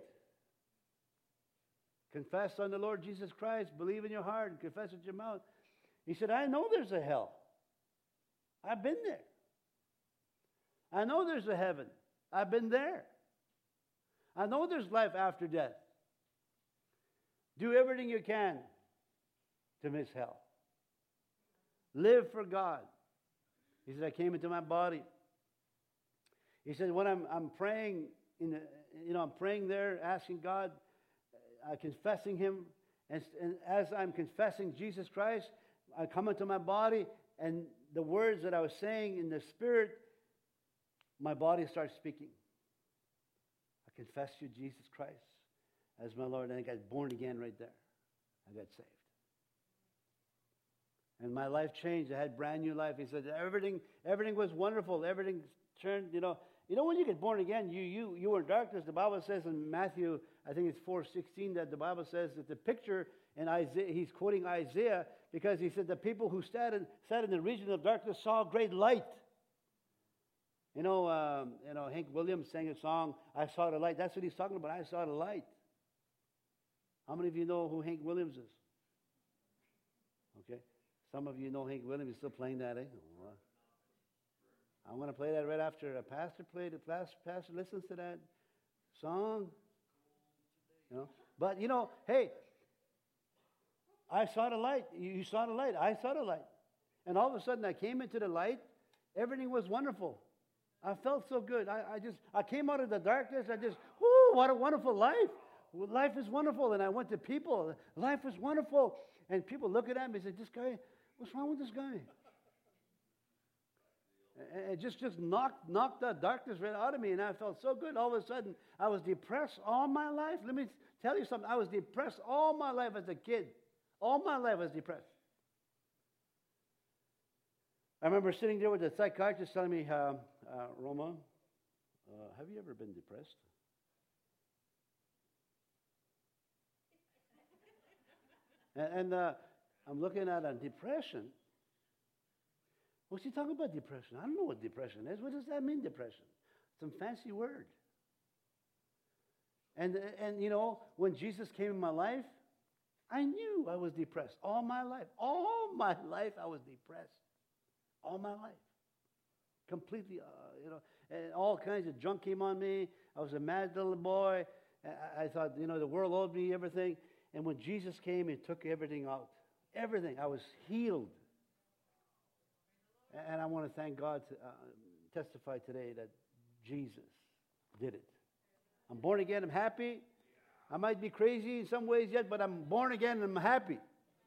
Confess on the Lord Jesus Christ, believe in your heart, and confess with your mouth. He said, I know there's a hell. I've been there. I know there's a heaven. I've been there. I know there's life after death. Do everything you can to miss hell. Live for God. He said, I came into my body. He said, when I'm praying, I'm praying there, asking God, confessing Him, and as I'm confessing Jesus Christ, I come into my body, and the words that I was saying in the Spirit, my body starts speaking. I confess you, Jesus Christ, as my Lord, and I got born again right there. I got saved. And my life changed. I had brand new life. He said everything was wonderful. Everything turned, when you get born again, you were in darkness. The Bible says in Matthew, I think it's 4:16, that the Bible says that the picture in Isaiah, he's quoting Isaiah, because he said the people who sat in the region of darkness saw great light. Hank Williams sang a song, I saw the light. That's what he's talking about. I saw the light. How many of you know who Hank Williams is? Okay. Some of you know Hank Williams. He's still playing that, eh? Oh, I'm going to play that right after a pastor played it. Pastor listens to that song. But, hey, I saw the light. You saw the light. I saw the light. And all of a sudden, I came into the light. Everything was wonderful. I felt so good. I came out of the darkness. What a wonderful life. Life is wonderful. And I went to people. Life was wonderful. And people look at me and say, this guy, what's wrong with this guy? And it just knocked that darkness right out of me. And I felt so good. All of a sudden, I was depressed all my life. Let me tell you something. I was depressed all my life as a kid. All my life I was depressed. I remember sitting there with the psychiatrist telling me, Roma, have you ever been depressed? And I'm looking at depression. What's he talking about, depression? I don't know what depression is. What does that mean, depression? Some fancy word. And when Jesus came in my life, I knew I was depressed all my life. All my life I was depressed. All my life. Completely, and all kinds of junk came on me. I was a mad little boy. I thought, the world owed me everything. And when Jesus came, He took everything out. Everything. I was healed. And I want to thank God to testify today that Jesus did it. I'm born again. I'm happy. I might be crazy in some ways yet, but I'm born again and I'm happy.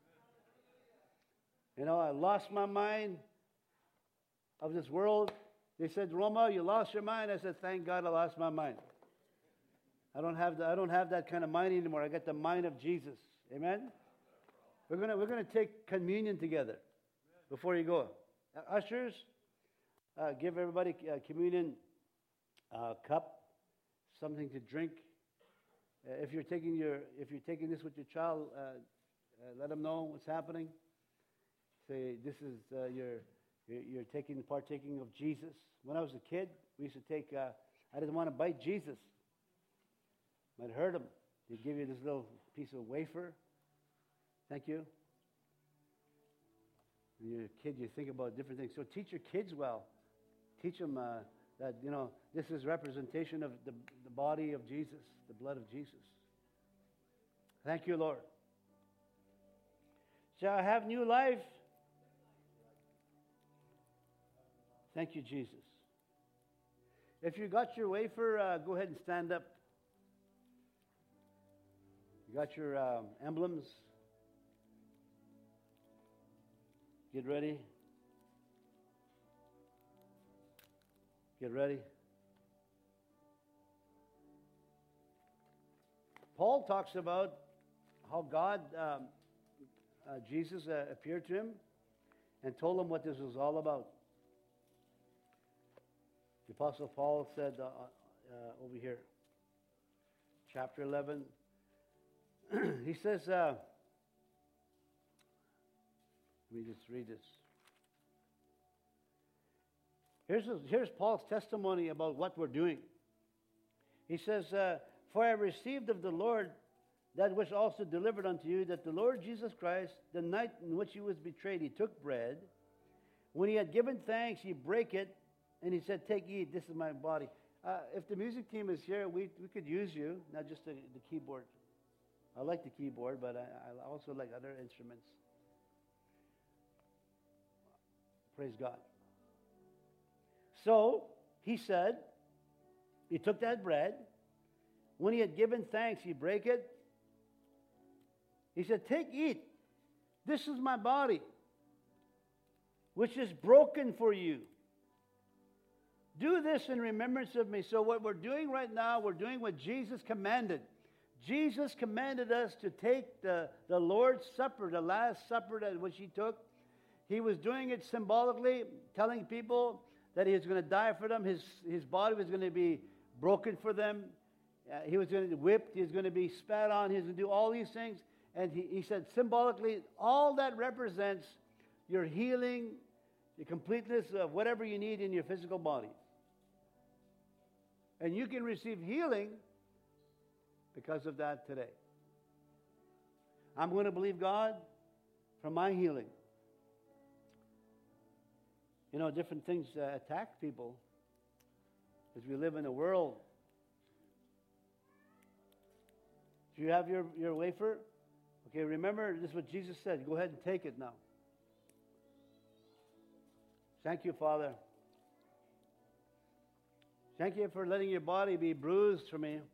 I lost my mind of this world. They said, Roma, you lost your mind. I said, thank God I lost my mind. I don't have that kind of mind anymore. I got the mind of Jesus. Amen? We're gonna take communion together before you go. Ushers, give everybody a communion cup, something to drink. If you're taking this with your child, let them know what's happening. Say this is you're partaking of Jesus. When I was a kid, we used to take. I didn't want to bite Jesus. Might hurt him. They'd give you this little piece of wafer. Thank you. When you're a kid, you think about different things. So teach your kids well. Teach them that, this is representation of the body of Jesus, the blood of Jesus. Thank you, Lord. Shall I have new life? Thank you, Jesus. If you got your wafer, go ahead and stand up. You got your emblems. Get ready. Get ready. Paul talks about how God, Jesus appeared to him and told him what this was all about. The Apostle Paul said, over here. Chapter 11. He says, let me just read this. Here's Paul's testimony about what we're doing. He says, for I received of the Lord that which also delivered unto you, that the Lord Jesus Christ, the night in which he was betrayed, he took bread. When he had given thanks, he brake it, and he said, take, eat, this is my body. If the music team is here, we could use you, not just the keyboard. I like the keyboard, but I also like other instruments. Praise God. So, he said, he took that bread. When he had given thanks, he brake it. He said, take, eat. This is my body, which is broken for you. Do this in remembrance of me. So what we're doing right now, we're doing what Jesus commanded. Jesus commanded us to take the Lord's Supper, the Last Supper that which he took. He was doing it symbolically, telling people that he was going to die for them. His body was going to be broken for them. He was going to be whipped. He was going to be spat on. He was going to do all these things. And he said symbolically, all that represents your healing, the completeness of whatever you need in your physical body. And you can receive healing because of that today. I'm going to believe God for my healing. You know, different things attack people as we live in a world. Do you have your wafer? Okay, remember, this is what Jesus said. Go ahead and take it now. Thank you, Father. Thank you for letting your body be bruised for me.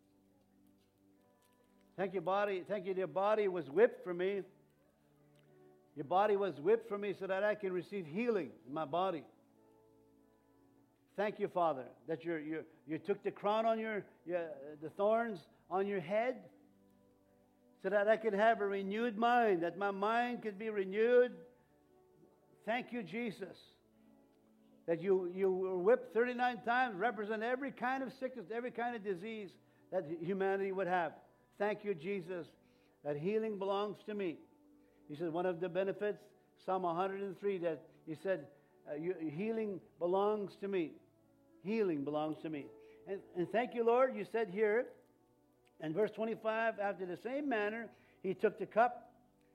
Thank you, your body was whipped for me. Your body was whipped for me so that I can receive healing in my body. Thank you, Father, that you took the crown on the thorns on your head so that I could have a renewed mind, that my mind could be renewed. Thank you, Jesus, that you were whipped 39 times, represent every kind of sickness, every kind of disease that humanity would have. Thank you, Jesus, that healing belongs to me. He said one of the benefits, Psalm 103, that he said, healing belongs to me. Healing belongs to me. And thank you, Lord, you said here, in verse 25, after the same manner, he took the cup.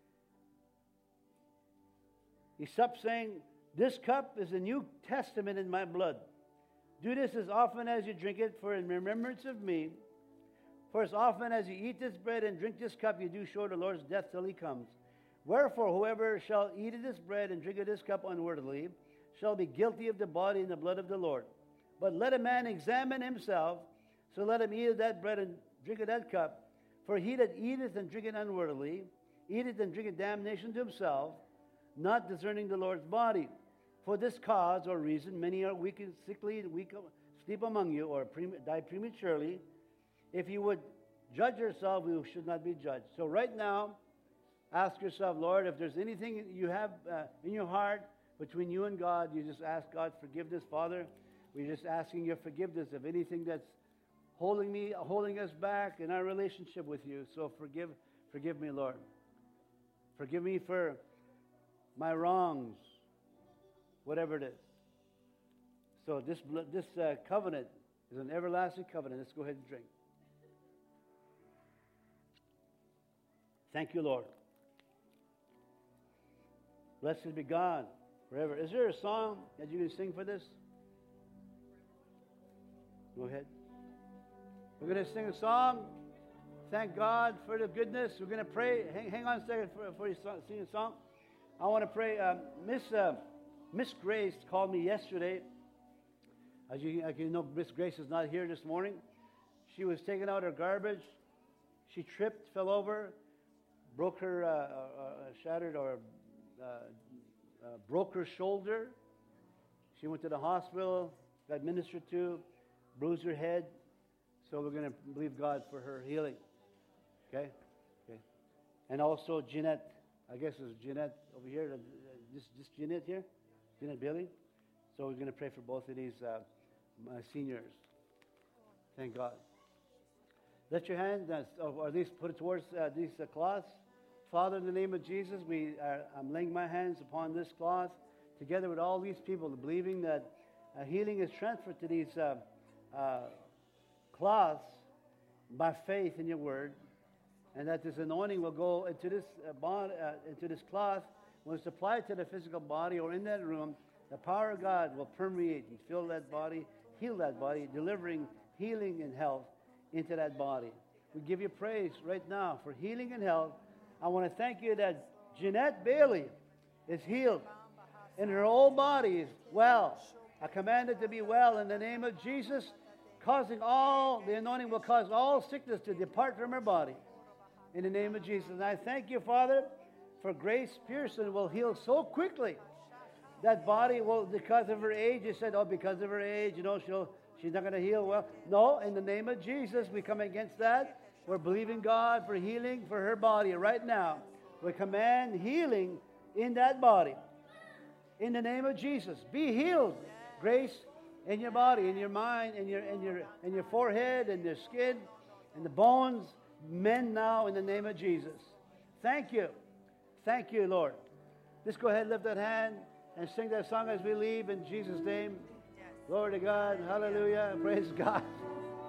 He supped, saying, this cup is the New Testament in my blood. Do this as often as you drink it, for in remembrance of me. For as often as you eat this bread and drink this cup, you do show the Lord's death till he comes. Wherefore, whoever shall eat of this bread and drink of this cup unworthily shall be guilty of the body and the blood of the Lord. But let a man examine himself, so let him eat of that bread and drink of that cup. For he that eateth and drinketh unworthily, eateth and drinketh damnation to himself, not discerning the Lord's body. For this cause or reason, many are weak and sickly, sleep among you, or die prematurely. If you would judge yourself, you should not be judged. So right now, ask yourself, Lord, if there's anything you have in your heart between you and God, you just ask God's forgiveness. Father, we're just asking your forgiveness of anything that's holding us back in our relationship with you. So forgive me, Lord. Forgive me for my wrongs, whatever it is. So this covenant is an everlasting covenant. Let's go ahead and drink. Thank you, Lord. Blessed be God forever. Is there a song that you can sing for this? Go ahead. We're going to sing a song. Thank God for the goodness. We're going to pray. Hang on a second before you sing a song. I want to pray. Miss Grace called me yesterday. As you know, Miss Grace is not here this morning. She was taking out her garbage. She tripped, fell over, broke her, shattered or broke her shoulder. She went to the hospital, got ministered to, bruised her head. So we're going to believe God for her healing. Okay? And also Jeanette, I guess it's Jeanette over here. Just Jeanette here? Jeanette Bailey? So we're going to pray for both of these my seniors. Thank God. Lift your hand, or at least put it towards these cloths. Father, in the name of Jesus, I'm laying my hands upon this cloth, together with all these people, believing that healing is transferred to these cloths by faith in your word, and that this anointing will go into this into this cloth. When it's applied to the physical body or in that room, the power of God will permeate and fill that body, heal that body, delivering healing and health into that body. We give you praise right now for healing and health. I want to thank you that Jeanette Bailey is healed and her whole body is well. I command it to be well in the name of Jesus, the anointing will cause all sickness to depart from her body in the name of Jesus. And I thank you, Father, for Grace Pearson will heal so quickly. That body will, because of her age, you said, because of her age, she's not going to heal well. No, in the name of Jesus, we come against that. We're believing God for healing for her body right now. We command healing in that body. In the name of Jesus, be healed, Grace, in your body, in your mind, in your forehead, in your skin, in the bones. Mend now in the name of Jesus. Thank you. Thank you, Lord. Just go ahead, lift that hand, and sing that song as we leave in Jesus' name. Glory to God. Hallelujah. Praise God.